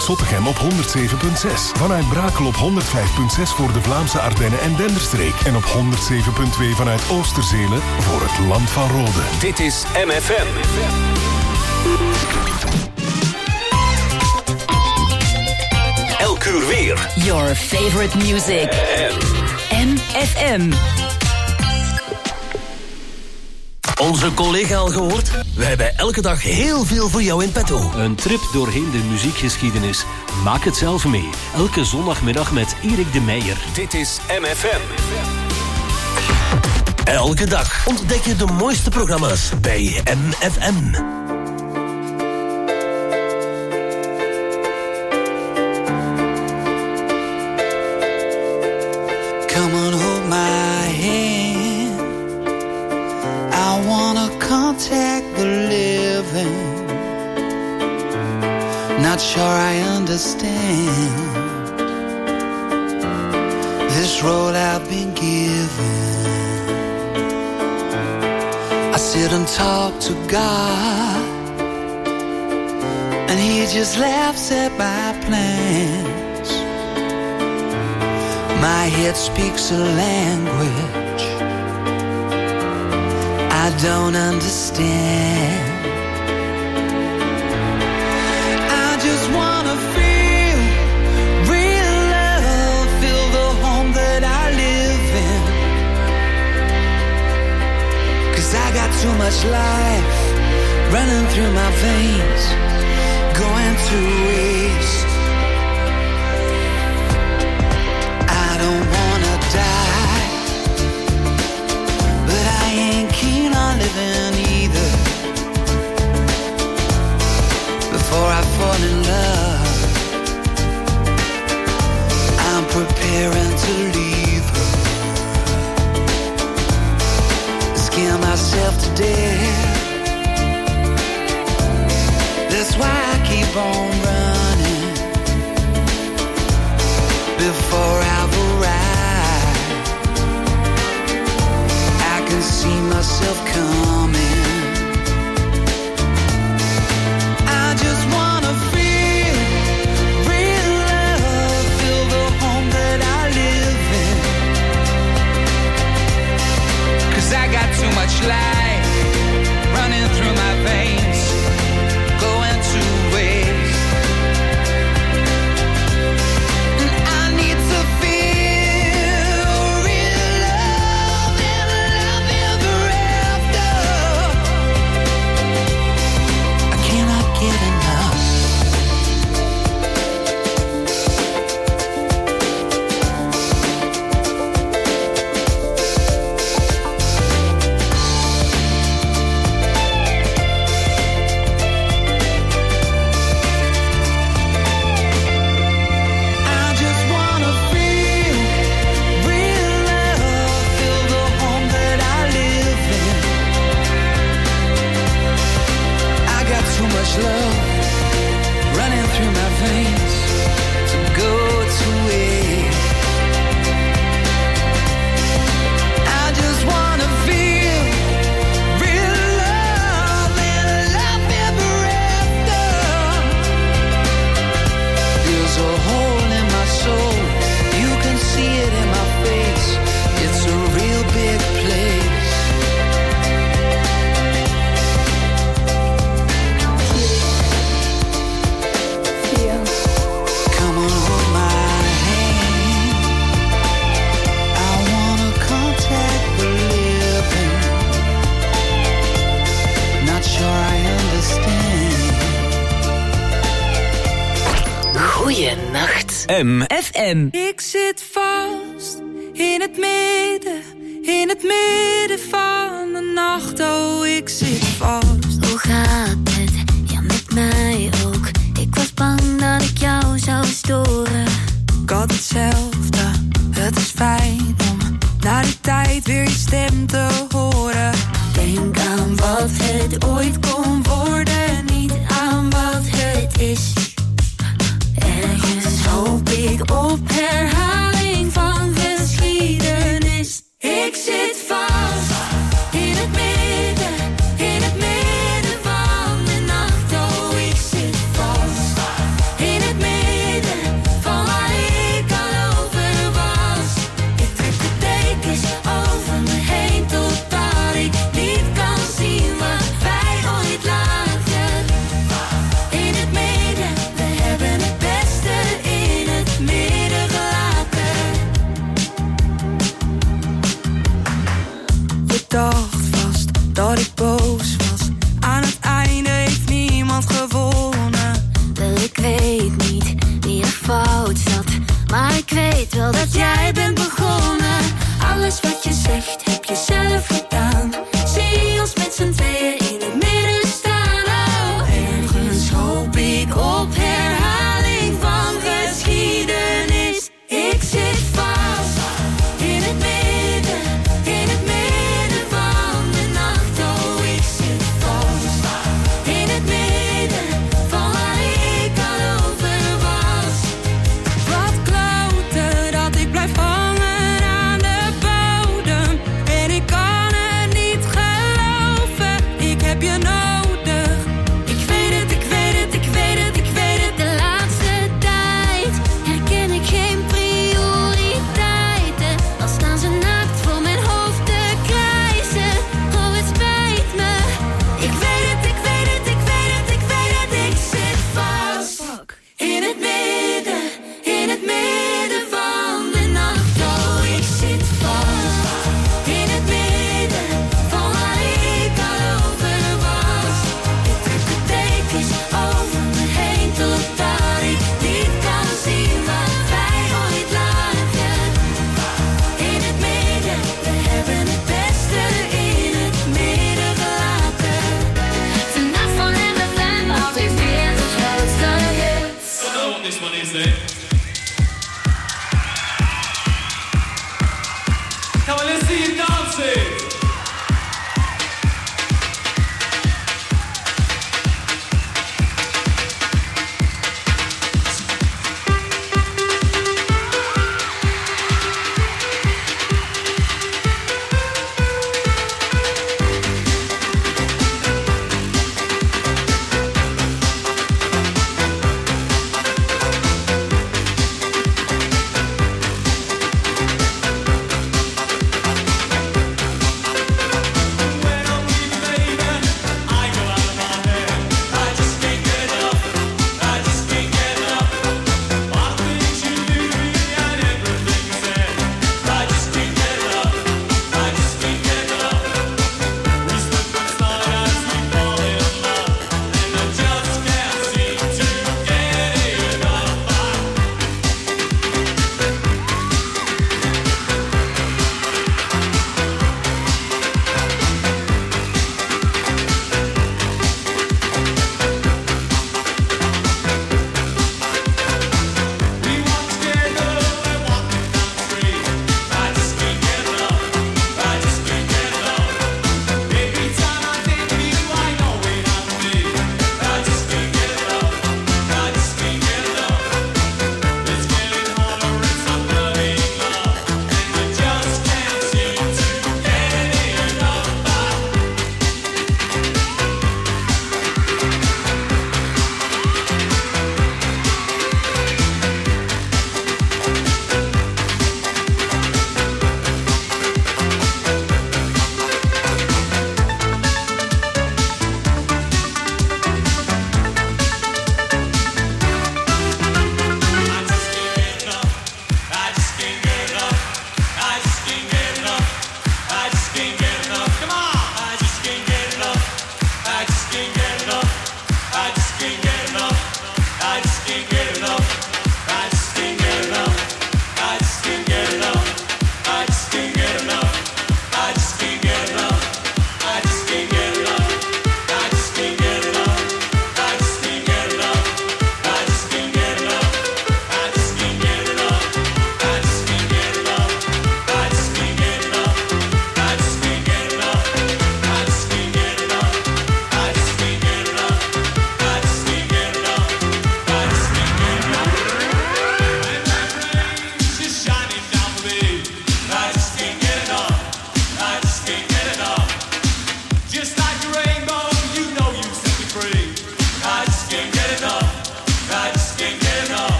Zottegem op 107.6. Vanuit Brakel op 105.6 voor de Vlaamse Ardennen en Denderstreek. En op 107.2 vanuit Oosterzelen voor het Land van Rode. Dit is MFM. Elk uur weer. Your favorite music. MFM. Onze collega al gehoord? We hebben elke dag heel veel voor jou in petto. Een trip doorheen de muziekgeschiedenis. Maak het zelf mee. Elke zondagmiddag met Erik de Meijer. Dit is MFM. Elke dag ontdek je de mooiste programma's bij MFM. Come on, hold my hand. I wanna contact the living. Not sure I understand this road I've been given. I sit and talk to God, and He just laughs at my plans. My head speaks a language I don't understand. I just wanna feel real love, feel the home that I live in. 'Cause I got too much life running through my veins, going to waste. I don't wanna die, but I ain't keen on living either. Before I fall in love, I'm preparing to leave her. Scare myself to death. That's why I keep on running. Before I've arrived, I can see myself coming. I just wanna feel real love, feel the home that I live in. 'Cause I got too much life running through my veins, going to waste. And I need to feel real love and love ever after. I cannot get enough. I just wanna feel real love, feel the home that I live in. I got too much love running through my veins to go to waste. I just wanna feel real love and love ever after. There's a hole in my soul, you can see it in my face. It's a real big place. Come on, hold my hand. I wanna contact the living. Not sure I understand. Goeienacht. MFM. Ik zit vast in het midden van de nacht. Oh, ik zit vast. Hoe gaat het? Ja, met mij ook. Ik was bang dat ik jou zou storen. Ik had hetzelfde. Het is fijn om na die tijd weer je stem te horen. Denk aan wat het ooit kon worden, niet aan wat het is. Ergens hoop ik op herhaling van geschiedenis. Ik zit vast in het midden van de nacht. Oh, ik zit vast in het midden. fout zat. Maar ik weet wel dat jij bent begonnen. Alles wat je zegt heb je zelf gedaan. Zie ons met z'n tweeën in het midden staan. Oh, ergens hoop ik op herhaling van geschiedenis. Ik zit vast in het midden van de nacht. Oh, ik zit vast in het midden van waar ik al over was. Wat kloten dat ik blijf hangen aan de bodem. En ik kan het niet geloven, ik heb je nodig. Ik weet het, ik weet het, ik weet het, ik weet het. De laatste tijd herken ik geen prioriteiten. Dan staan ze naakt voor mijn hoofd te krijzen. Oh, het spijt me. Ik weet het, ik weet het, ik weet het, ik weet het. Ik zit vast in het midden van de nacht. Oh, ik zit vast in het midden van waar ik al over was. Ik trek de dekens over me heen totdat ik niet kan zien waar wij ooit lagen. In het midden, we hebben het beste in het midden gelaten. Vannacht van MFM, altijd weer de grootste hits. This one is there. Come on, let's see you dancing.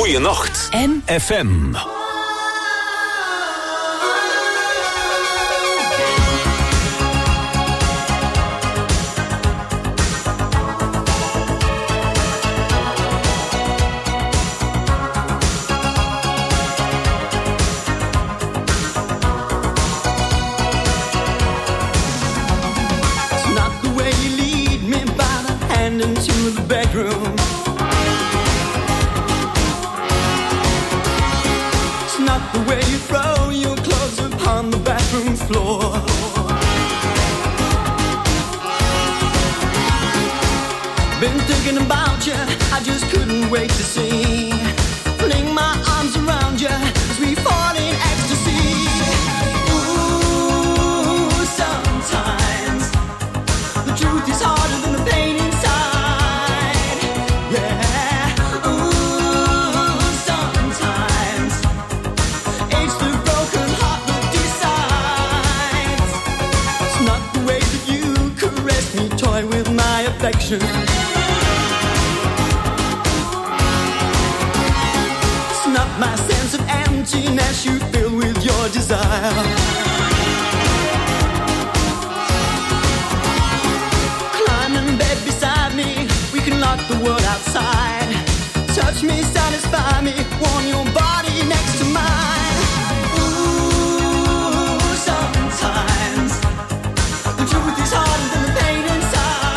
Goeienacht. FM. Into the bedroom, it's not the way you throw your clothes upon the bathroom floor. Been thinking about you, I just couldn't wait to see. Fling my arms around you as we fall in ecstasy. Ooh, sometimes the truth is harder than the pain inside. With my affection, it's not my sense of emptiness you fill with your desire. Climb in bed beside me, we can lock the world outside. Touch me, satisfy me, warm your body next to mine. Ooh, sometimes the truth is harder than the pain inside.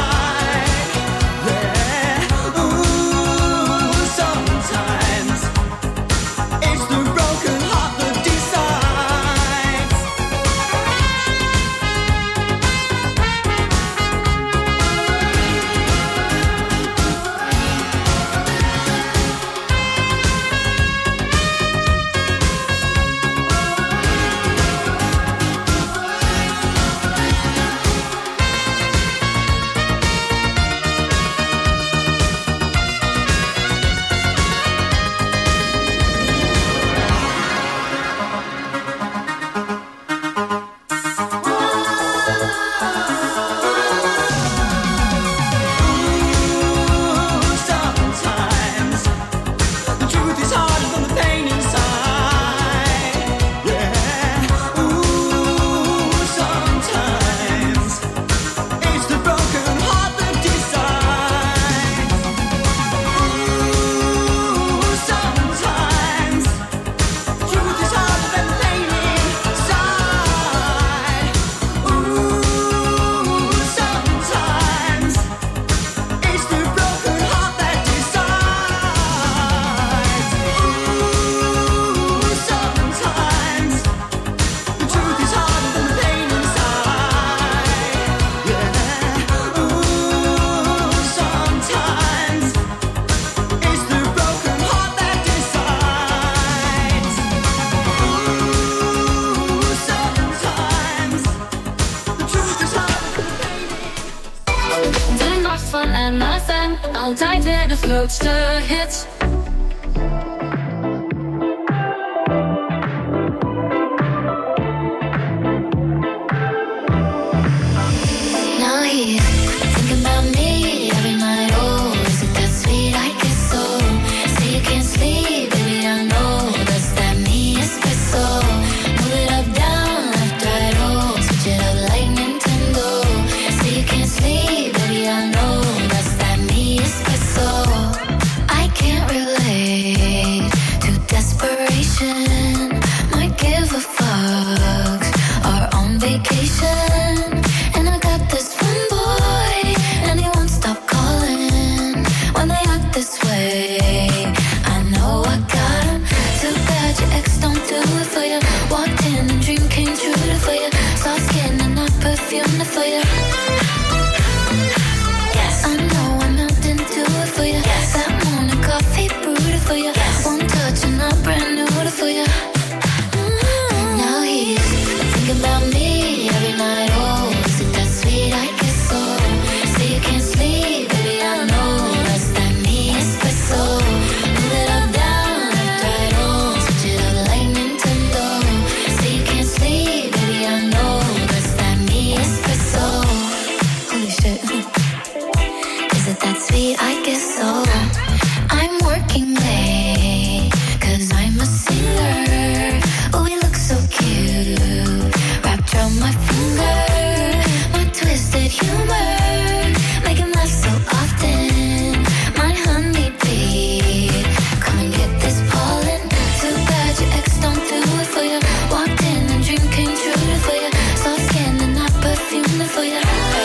Altijd weer de grootste hits. Now here, thinking about me every night. Oh, is it that sweet? I guess so. Say you can't sleep, baby, I know that's that me espresso. Move it up, down, left, right, oh, switch it up like Nintendo. Say you can't sleep, baby, I know that's that me espresso. I can't relate to desperation. Might give a fuck. Are on vacation. And I got this one boy, and he won't stop calling. When they act this way, I know I got him. Too bad your ex don't do it for you. Walked in and dream came true for you. Soft skin and not perfume for you. Yes, I know I melted into it for you. Yes, that morning coffee brewed for you. Yes, one touch and I'm brand new for you. Now he's thinking about me every night. Oh, is it that sweet? I guess so. Say you can't sleep, baby, I know that's that me espresso. Move it up, down, left, right, oh, switch it up like Nintendo. Say you can't sleep, baby, I know that's that me espresso. you.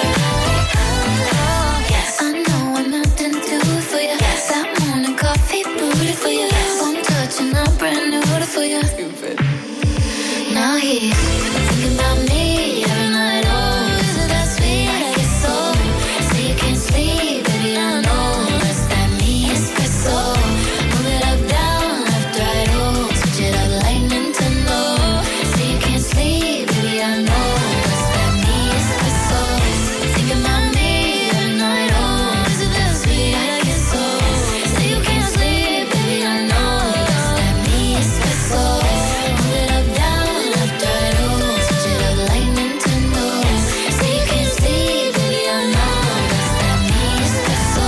Yes, I know I'm nothing to for you. That morning coffee booty for you. One touch and I'm brand new for you. Now he's thinking about me every night. Oh, is it that sweet? I get so. Say you can't sleep, baby, I know. That's that me espresso. Move it up, down, left, right, oh. Switch it up like Nintendo. Say you can't sleep, baby, I know. That's that me espresso. Thinking about me every night. Oh, is it that sweet? I get so. Say you can't sleep, baby, I know. That's that me espresso. Move it up, down, left, right, oh. Switch it up like Nintendo. Say you can't sleep, baby, I know. That's that me espresso.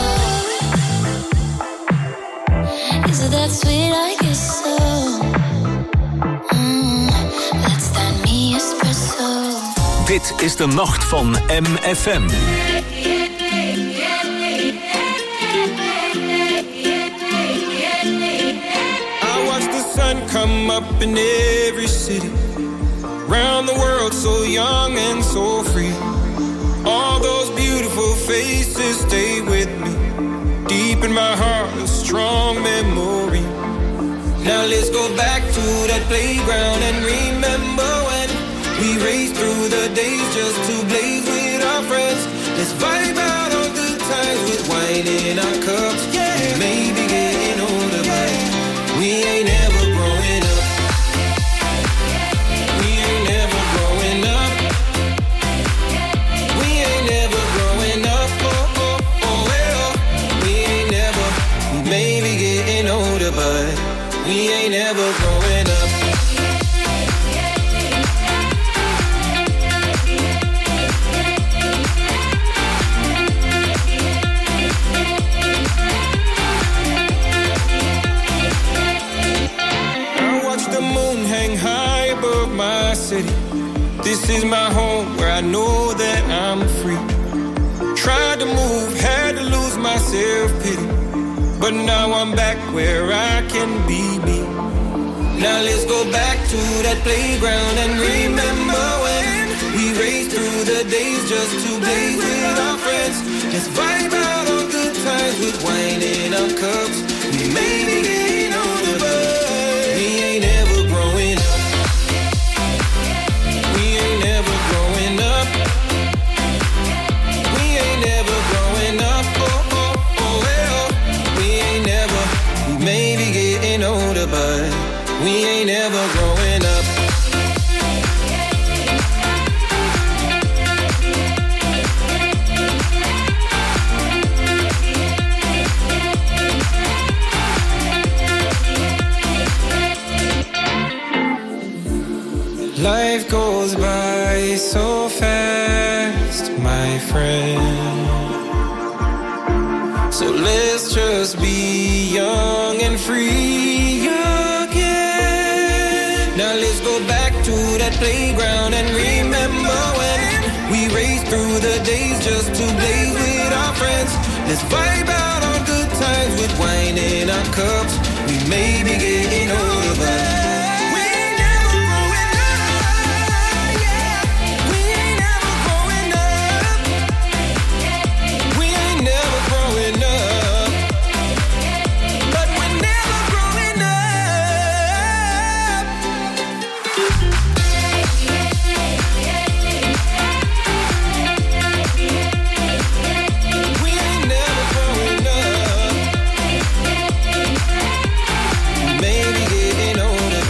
Is it that sweet? I guess so. That's that me espresso. Dit is de nacht van MFM. I watch the sun come up in every city, round the world so young and so free. All those beautiful faces stay with me, deep in my heart a strong memory. Now let's go back to that playground and remember when we raced through the days just to blaze with our friends. Let's vibe out on good times with wine in our cups. Yeah, maybe getting older, but we ain't ever growing up. We ain't never growing up. We ain't never growing up. Oh, oh, oh, well, we ain't never. We may be getting older, but we ain't never growing up. City. This is my home where I know that I'm free. Tried to move, had to lose my self-pity, but now I'm back where I can be me. Now let's go back to that playground and remember when we raced through the days just to blaze with our friends. Let's vibe out on good times with wine in our cups. We may be getting older, but we ain't ever growing up. Growing up, we ain't never growing up. Oh, oh, oh, well, we ain't never. We may be getting older, but we ain't never growing up. Life goes by so fast, my friend. So let's just be young and free again. Now let's go back to that playground and remember when we raced through the days just to blaze with our friends. Let's vibe out on good times with wine in our cups. We may be getting older, but maybe getting older.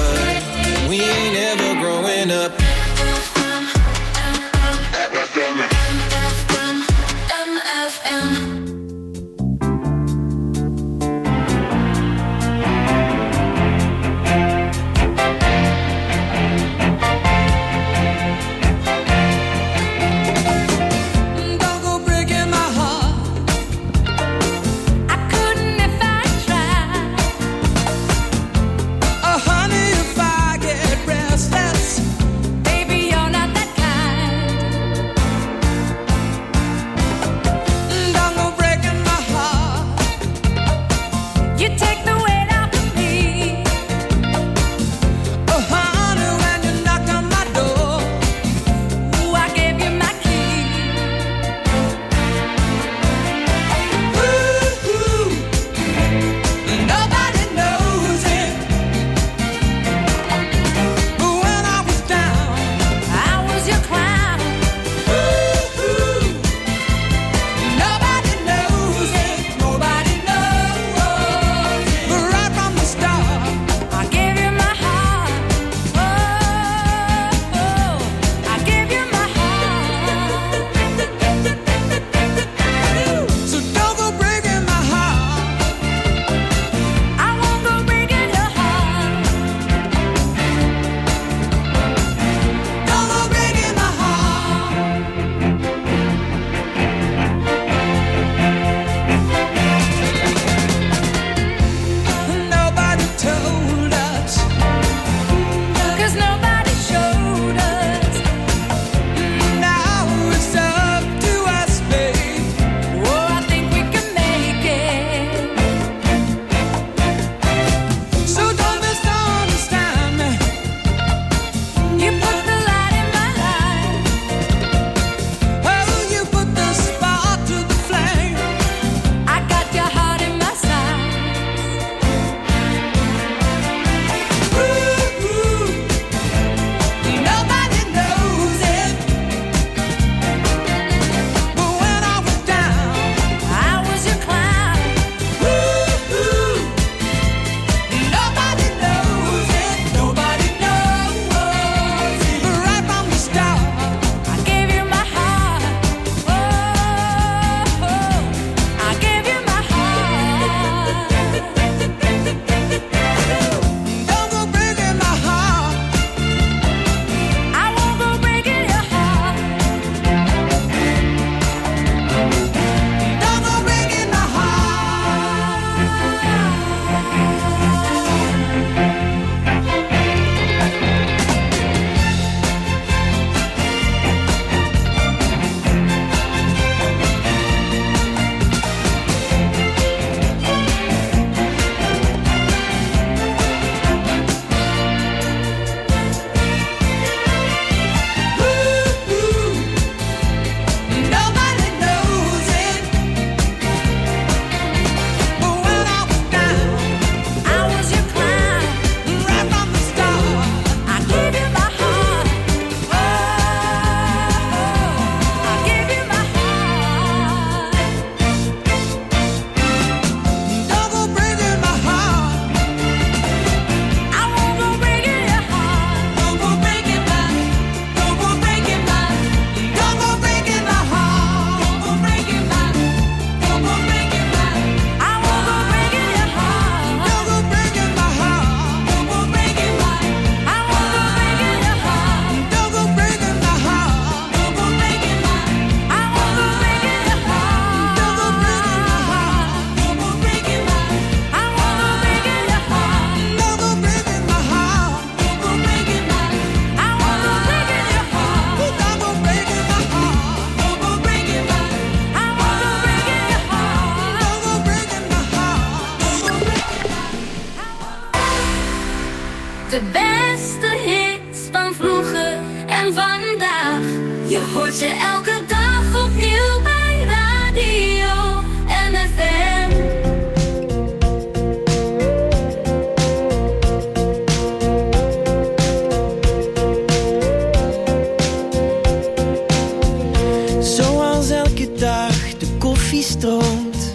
Zoals elke dag de koffie stroomt,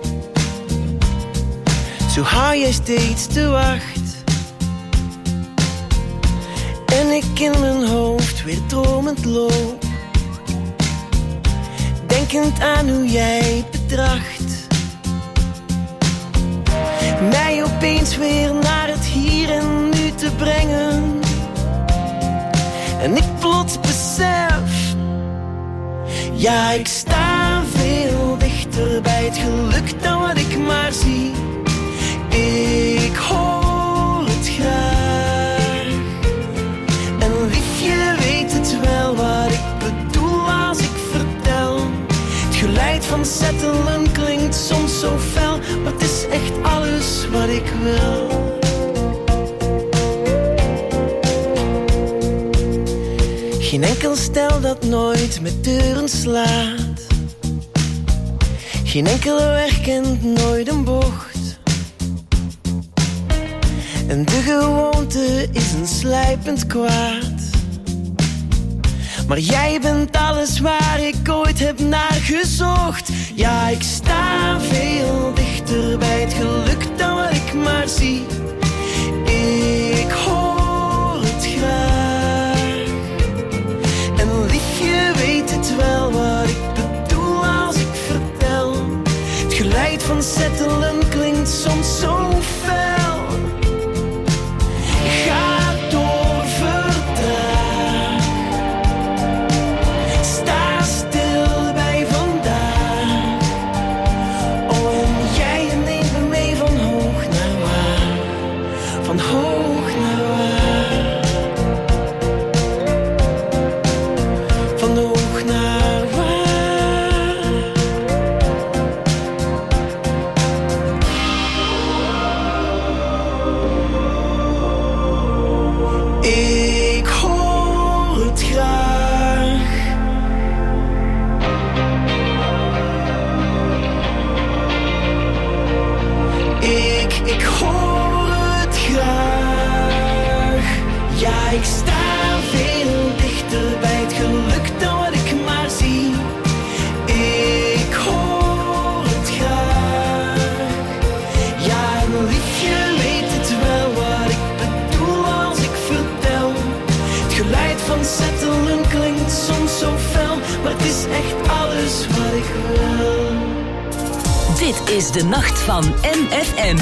zo hou jij steeds de wacht. En ik in mijn hoofd weer dromend loop, denkend aan hoe jij bedracht. Mij opeens weer naar het hier en nu te brengen. En ik plots besef, ja, ik sta veel dichter bij het geluk dan wat ik maar zie. Ik hoor het graag. En liefje weet het wel wat ik bedoel als ik vertel. Het geluid van settelen klinkt soms zo fel, maar het is echt alles wat ik wil. Geen enkel stel dat nooit met deuren slaat. Geen enkele weg kent nooit een bocht. En de gewoonte is een slijpend kwaad. Maar jij bent alles waar ik ooit heb naar gezocht. Ja, ik sta veel dichter bij het geluk dan wat ik maar zie. Ik hoor het graag. En liefje weet het wel wat ik bedoel als ik vertel. Het geluid van settelen klinkt soms zo fel. Ga door, vertraag. Sta stil bij vandaag. Oh, en jij neemt me mee van hoog naar waar. Van hoog naar waar. Van hoog naar waar. Ik hoor het graag. Ik hoor het graag. Ja, ik sta veel dichter bij het geluk dan wat ik maar zie. Ik hoor het graag. Ja, en liefje weet het wel wat ik bedoel als ik vertel. Het geluid van settelen klinkt soms zo fel, maar het is echt alles wat ik wil. Dit is de nacht van MFM.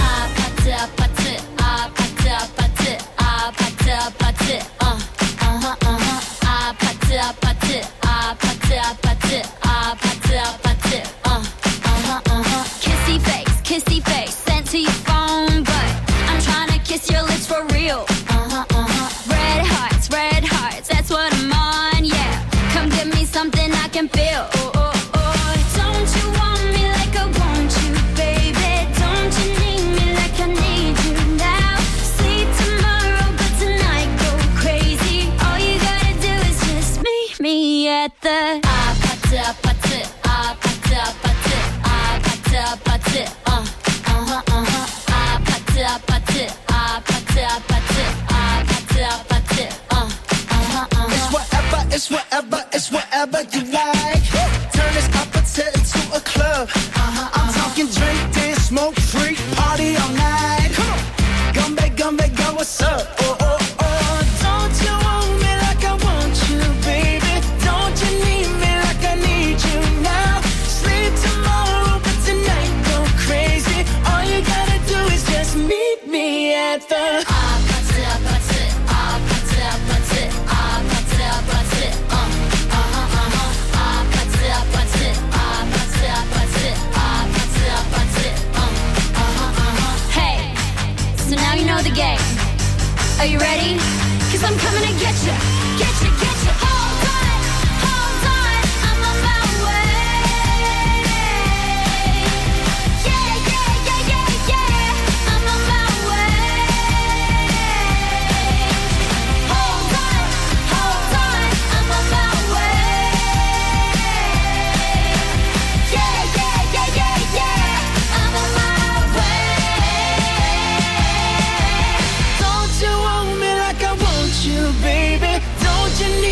Kissy face, sent to your phone, but I'm trying to kiss your lips for real. Red hearts, that's what I'm on, yeah. Come give me something I can feel. Don't you want me like I want you, baby? Don't you need me like I need you now? Sleep tomorrow, but tonight go crazy. All you gotta do is just meet me at the It's whatever you like. Turn this opposite into a club. I'm talking drink, dance, smoke, freak, party all night. Come back, go, what's up? Don't you want me like I want you, baby? Don't you need me like I need you now? Sleep tomorrow, but tonight go crazy. All you gotta do is just meet me at the the game. Are you ready? 'Cause I'm coming to get you. Hold on, I'm on my way. Yeah, I'm on my way. Hold on, I'm on my way. Yeah, I'm on my way. Don't you want me like I want you, baby? Don't you need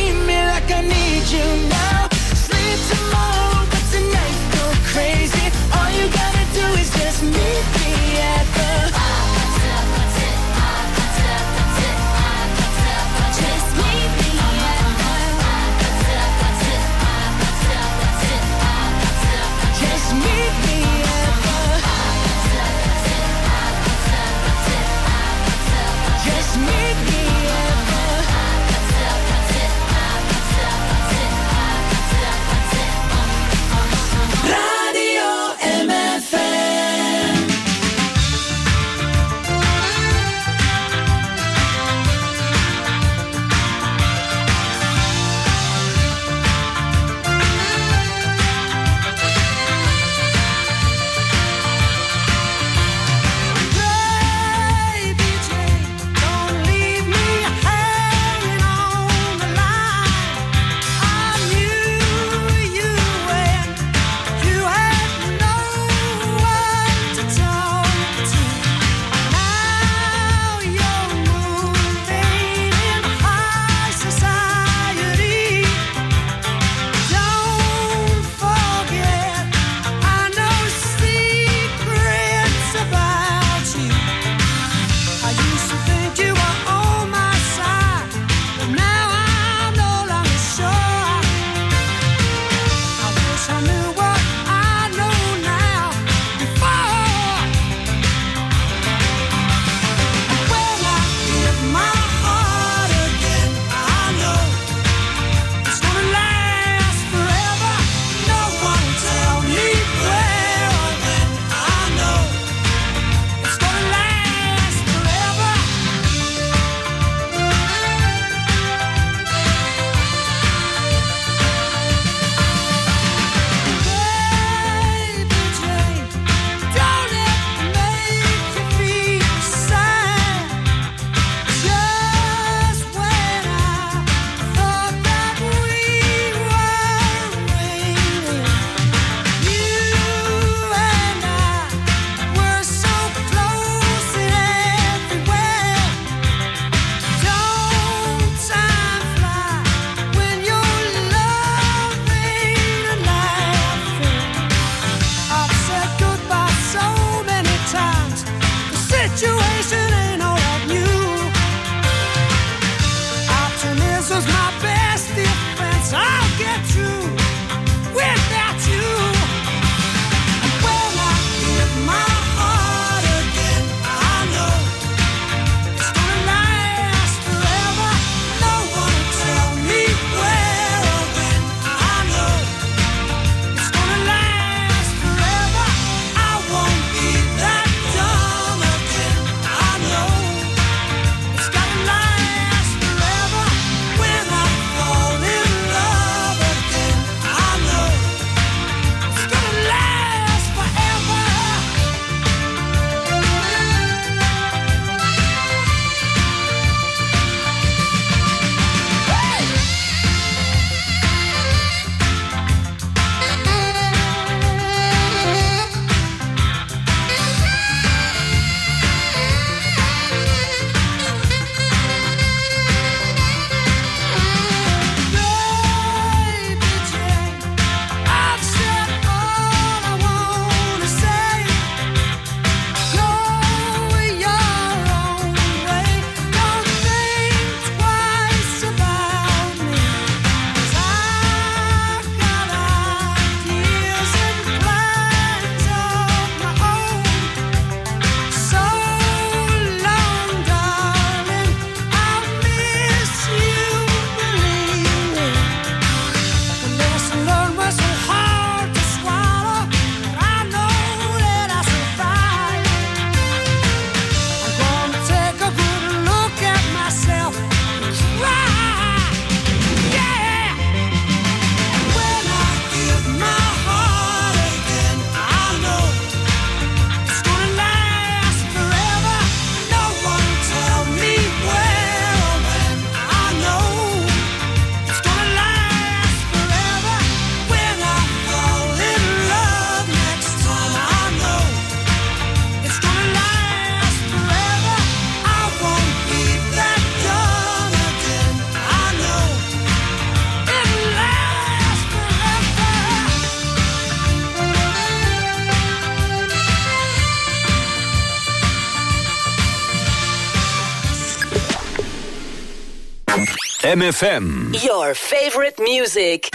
MFM. Your favorite music.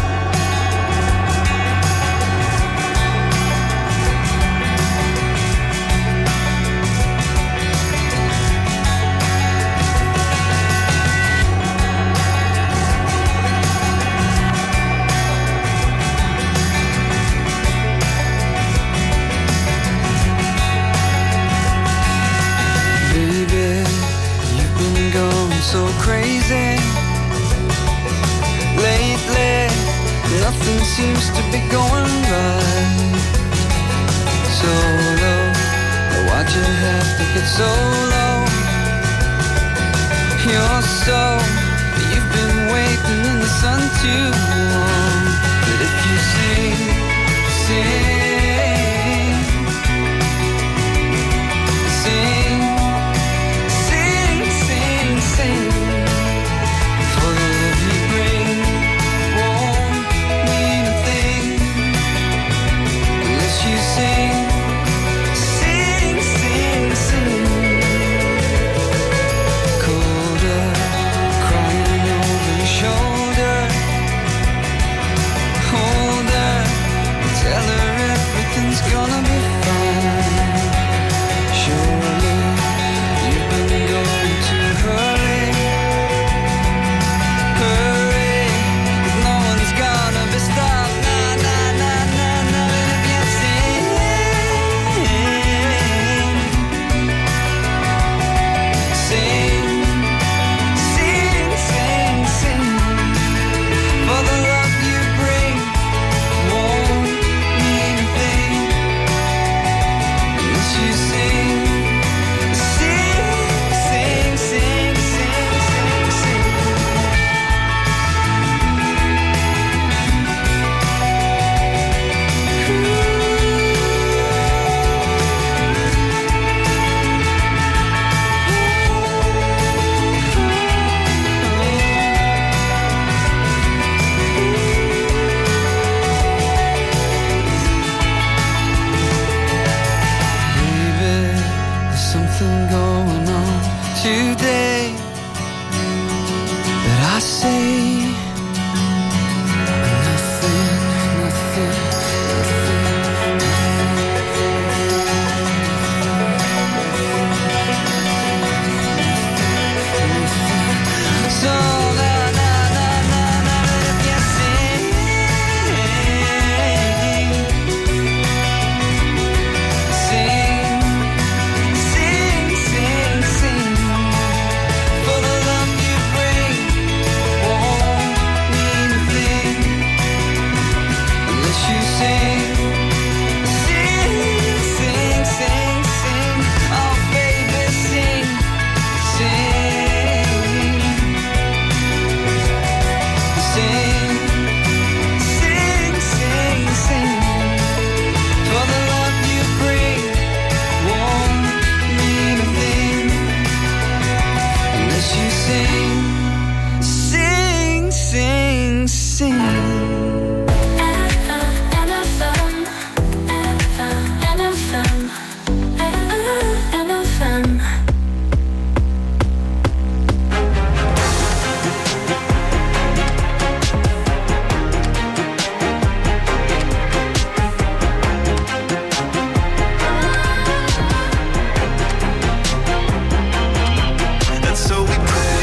So crazy lately, nothing seems to be going right. So low, why'd you have to get so low? You're so, you've been waiting in the sun too long. But if you sing, for the love you bring won't mean a thing unless you sing. Colder, crying over your shoulder. Hold her, tell her everything's gonna be fine. Surely you've been going too early. Hurry, 'cause no one's gonna be stopped. Nah, nah, nah, nah, nah. And if you sing, for the love you bring won't mean a thing unless you sing. Going on today that I say nothing. So if you sing, for the love you bring won't mean a thing unless you sing. Oh baby, sing. For the love you bring won't mean a thing unless you sing. And so we pray.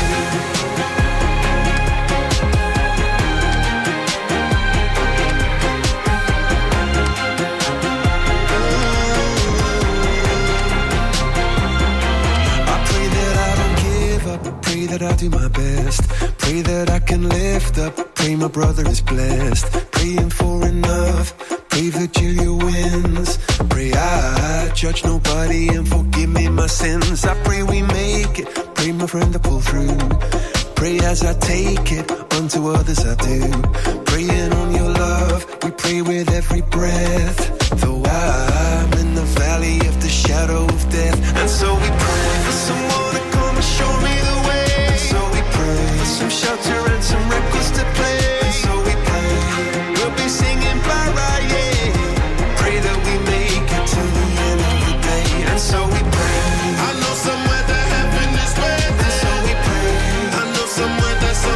Pray that I do my best. Pray that I can lift up. Pray my brother is blessed. Praying for enough. Pray that Julia wins. Pray I judge nobody and forgive me my sins. I pray we make it. Pray my friend to pull through. Pray as I take it. Unto others I do. Praying on your love. We pray with every breath. Though I'm in the valley of the shadow of death. And so we pray for someone to come and show me the way. And so we pray for some shelter and some records to play. And so we pray we'll be singing bye-bye, yeah. Pray that we make it to the end of the day. And so we pray. I know somewhere that heaven is waiting. And so we pray. I know somewhere that's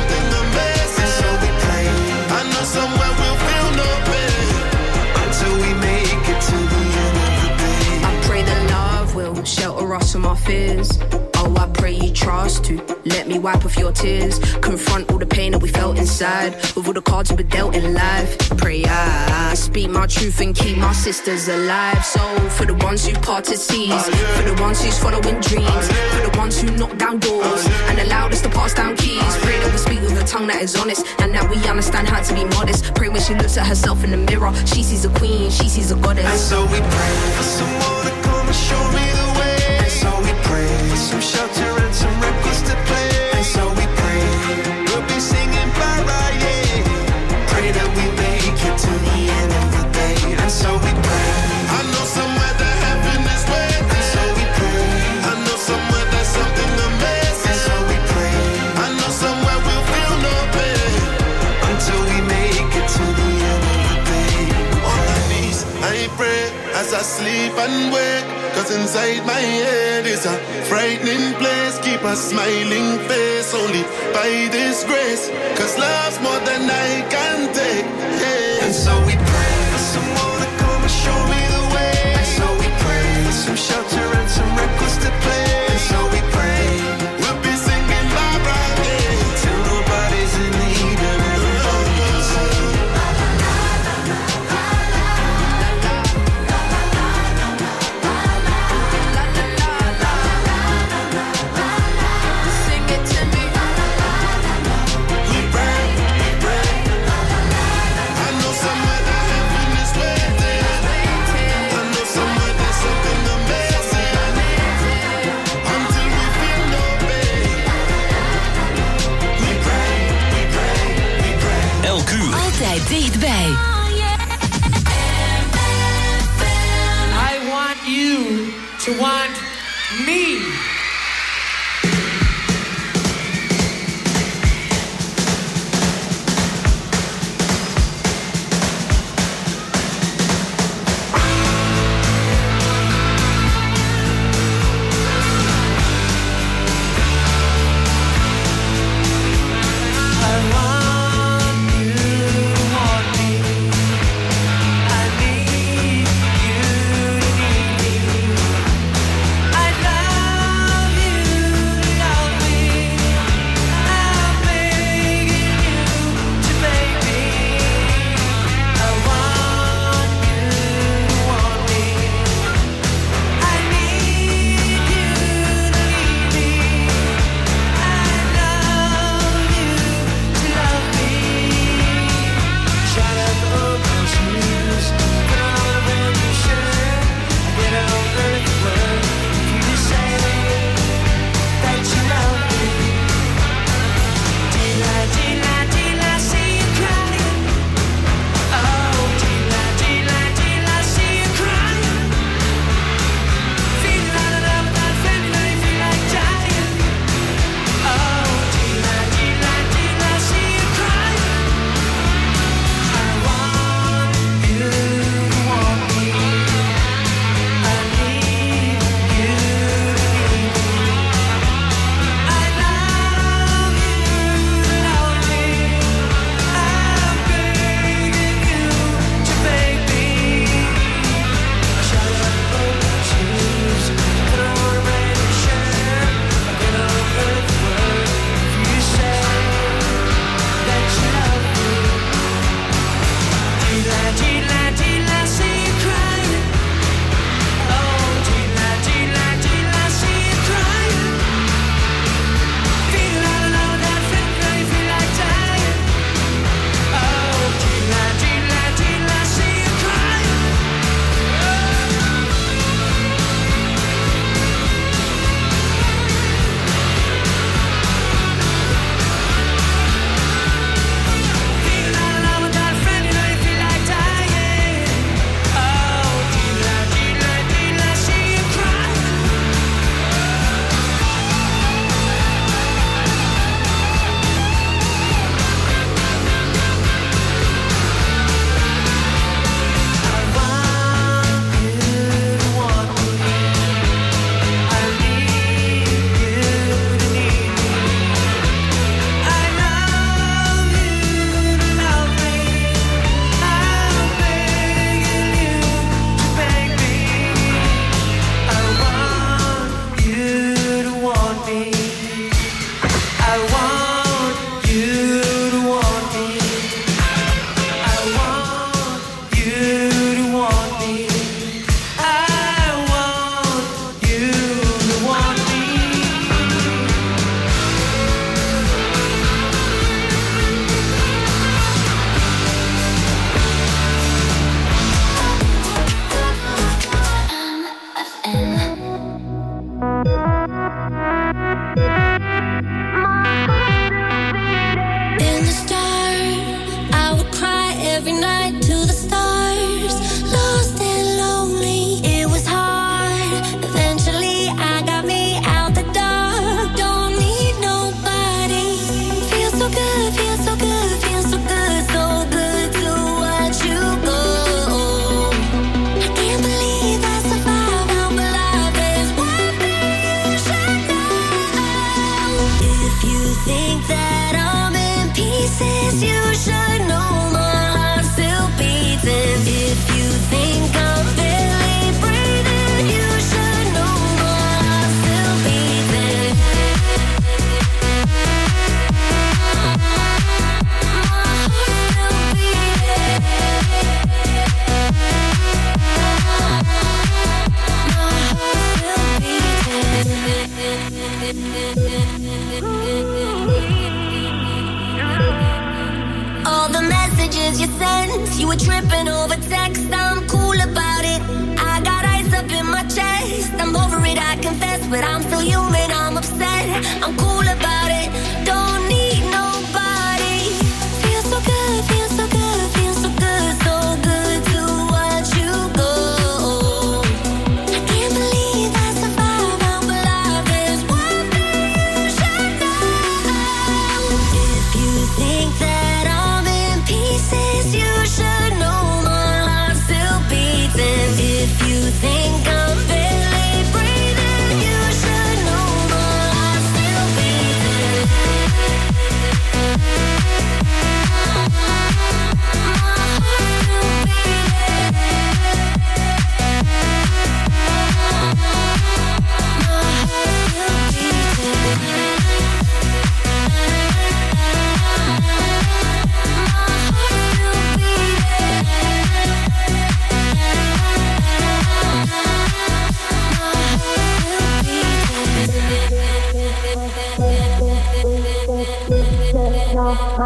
fears. Oh, I pray you trust to let me wipe off your tears. Confront all the pain that we felt inside, with all the cards we were dealt in life. Pray I speak my truth and keep my sisters alive. So for the ones who parted seas, for the ones who's following dreams, for the ones who knock down doors and allowed us to pass down keys. Pray that we speak with a tongue that is honest, and that we understand how to be modest. Pray when she looks at herself in the mirror, she sees a queen, she sees a goddess. And so we pray for someone to come and show me the way. And so we pray for some shelter and some records to play. And so we pray we'll be singing bye-bye, yeah. Pray that we make it to the end of the day. And so we pray. I know somewhere that heaven is waiting. And so we pray. I know somewhere there's something amazing. And so we pray. I know somewhere we'll feel no pain until we make it to the end of the day. On my knees, I pray as I sleep and wake. Cause inside my head is a frightening place. Keep a smiling face only by this grace. Cause love's more than I can take, yeah. And so we pray for someone to come and show me the way. And so we pray for some shelter and some records to play. And so we pray we'll be singing bye-bye, yeah, till nobody's in need and everybody can sing. Altijd dichtbij. I want you to want me. I love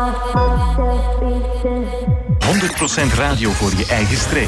100% radio voor je eigen streek.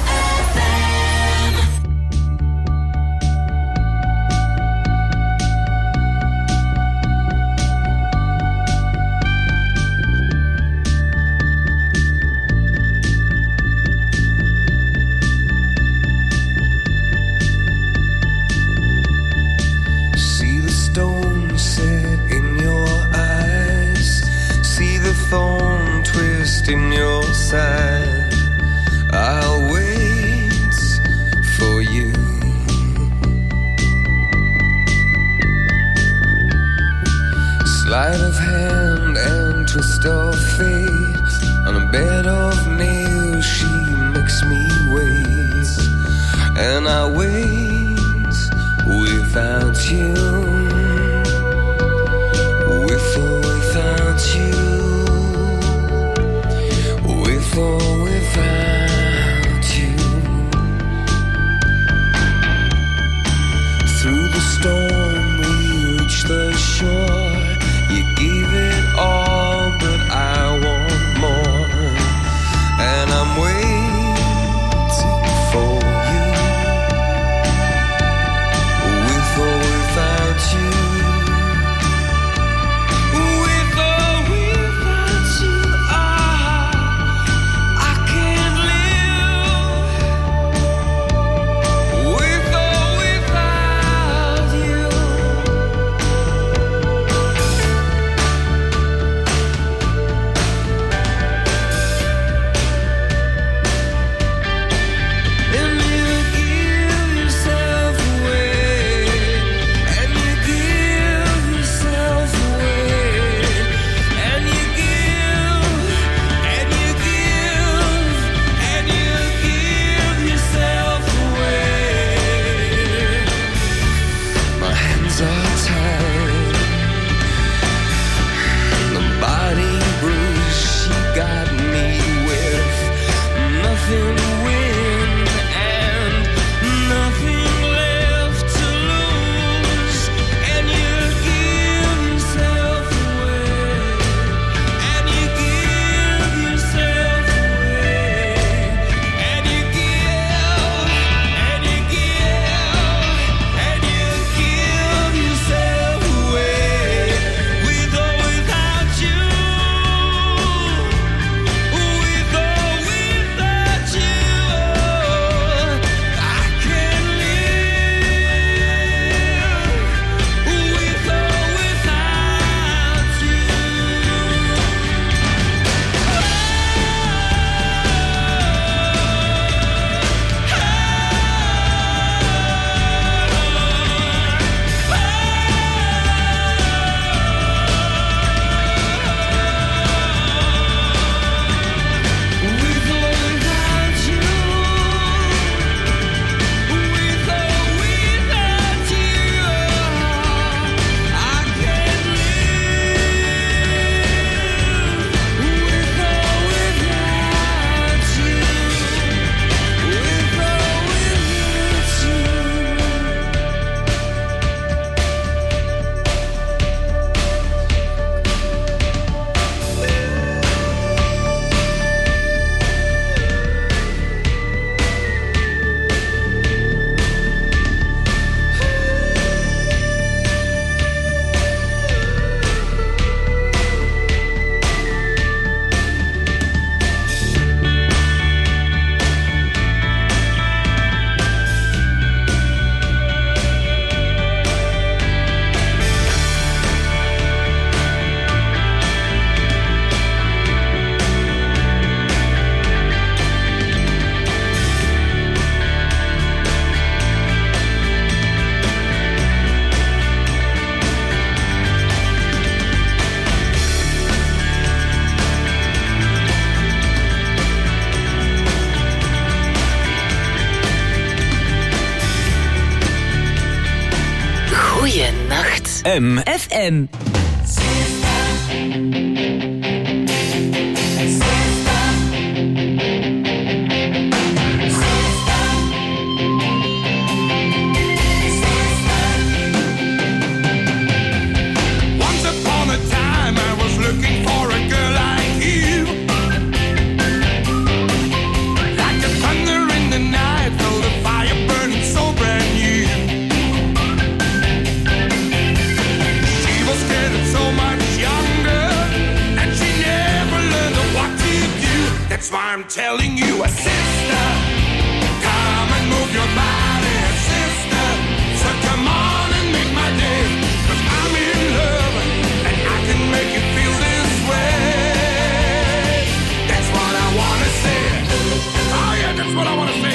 In your side, I'll wait for you. Sleight of hand and twist of fate. On a bed of nails, she makes me wait, and I wait without you, with or without you. With or without you. Through the storm we reach the shore. You gave it all, but I want more. And I'm waiting for you. With or without you. With or without you. Goeienacht. MFM. Once upon a time I was looking for a girl I Here's what I want to say.